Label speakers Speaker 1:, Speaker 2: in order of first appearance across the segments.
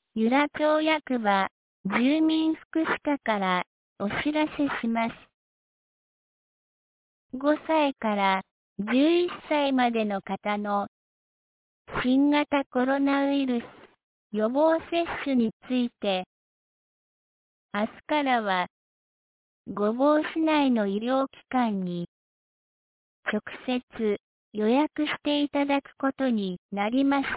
Speaker 1: 由良町役場住民福祉課からお知らせします。5歳から11歳までの方の新型コロナウイルス予防接種について、明日からは御坊市内の医療機関に直接予約していただくことになりました。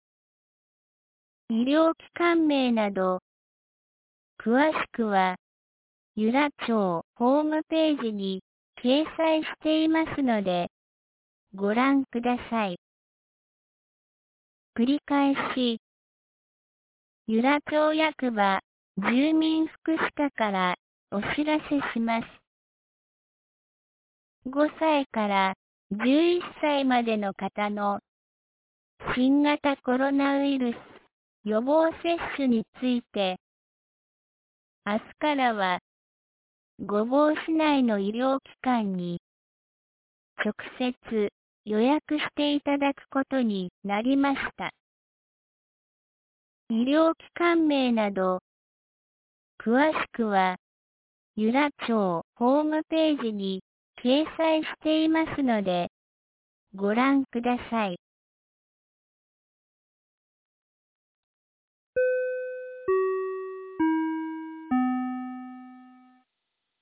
Speaker 1: 医療機関名など、詳しくは、由良町ホームページに掲載していますので、ご覧ください。繰り返し、由良町役場住民福祉課からお知らせします。5歳から11歳までの方の新型コロナウイルス予防接種について、明日からは御坊市内の医療機関に直接予約していただくことになりました。医療機関名など、詳しくは、由良町ホームページに掲載していますので、ご覧ください。